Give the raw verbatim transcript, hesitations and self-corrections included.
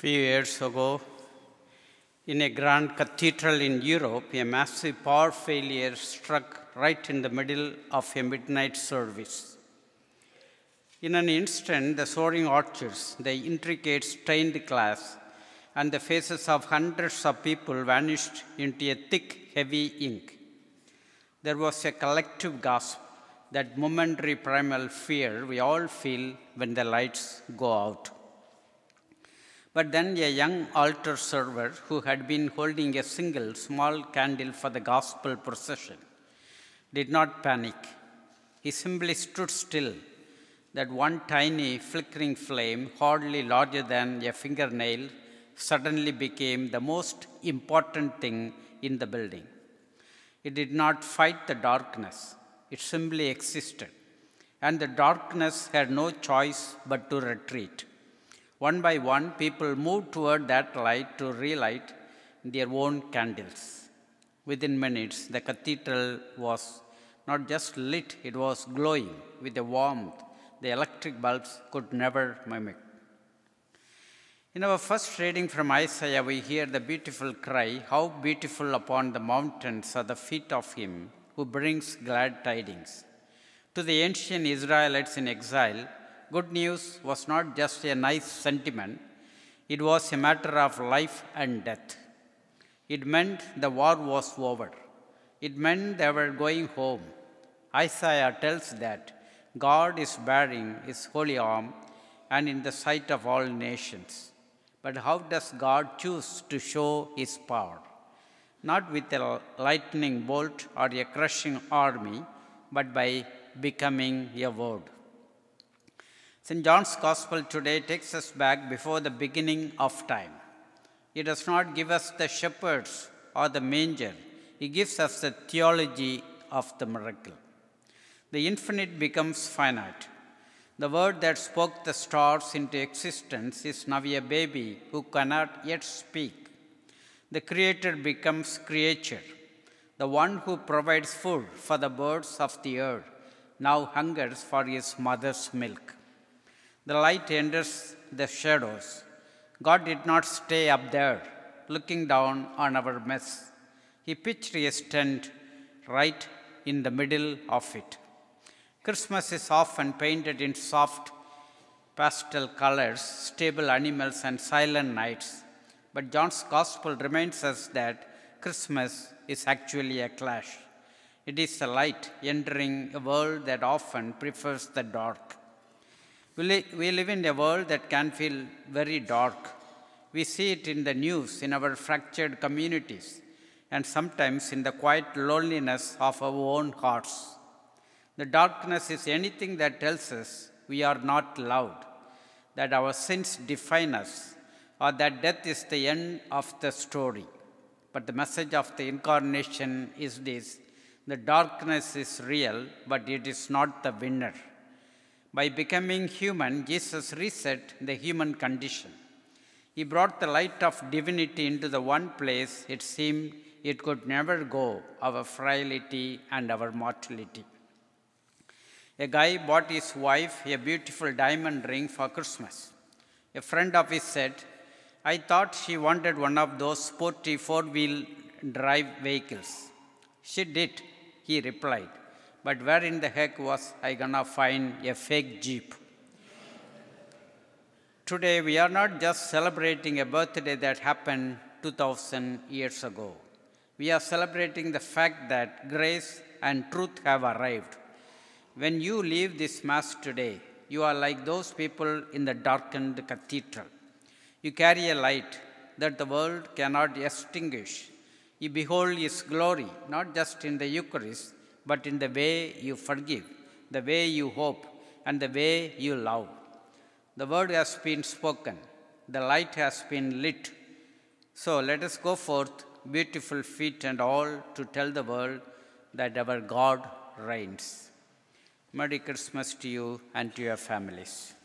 Few years ago, in a grand cathedral in Europe, a massive power failure struck right in the middle of a midnight service. In an instant, the soaring arches, the intricate stained glass, and the faces of hundreds of people vanished into a thick, heavy ink. There was a collective gasp, that momentary primal fear we all feel when the lights go out. But then a young altar server who had been holding a single small candle for the gospel procession did not panic. He simply stood still. That one tiny flickering flame, hardly larger than a fingernail, suddenly became the most important thing in the building. It did not fight the darkness. It simply existed. And the darkness had no choice but to retreat. One by one, people moved toward that light to relight their own candles. Within minutes, the cathedral was not just lit, it was glowing with a warmth the electric bulbs could never mimic. In our first reading from Isaiah, we hear the beautiful cry, "How beautiful upon the mountains are the feet of him who brings glad tidings." To the ancient Israelites in exile, good news was not just a nice sentiment, it was a matter of life and death. It meant the war was over. It meant they were going home. Isaiah tells that God is bearing his holy arm and in the sight of all nations. But how does God choose to show his power? Not with a lightning bolt or a crushing army, but by becoming a word. Saint John's Gospel today takes us back before the beginning of time. It does not give us the shepherds or the manger. It gives us the theology of the miracle. The infinite becomes finite. The word that spoke the stars into existence is now a baby who cannot yet speak. The Creator becomes creature. The one who provides food for the birds of the earth now hungers for his mother's milk. The light enters the shadows. God did not stay up there looking down on our mess. He pitched his tent right in the middle of it. Christmas is often painted in soft pastel colors, stable animals, and silent nights. But John's Gospel reminds us that Christmas is actually a clash. It is the light entering a world that often prefers the dark. We live in a world that can feel very dark. We see it in the news, in our fractured communities, and sometimes in the quiet loneliness of our own hearts. The darkness is anything that tells us we are not loved, that our sins define us, or that death is the end of the story. But the message of the Incarnation is this: the darkness is real, but it is not the winner. By becoming human, Jesus reset the human condition. He brought the light of divinity into the one place it seemed it could never go, our frailty and our mortality. A guy bought his wife a beautiful diamond ring for Christmas. A friend of his said, "I thought she wanted one of those sporty four-wheel drive vehicles." "She did," he replied. "But where in the heck was I gonna find a fake Jeep?" Today, we are not just celebrating a birthday that happened two thousand years ago. We are celebrating the fact that grace and truth have arrived. When you leave this Mass today, you are like those people in the darkened cathedral. You carry a light that the world cannot extinguish. You behold His glory, not just in the Eucharist, but in the way you forgive, the way you hope, and the way you love. The word has been spoken. The light has been lit. So let us go forth, beautiful feet and all, to tell the world that our God reigns. Merry Christmas to you and to your families.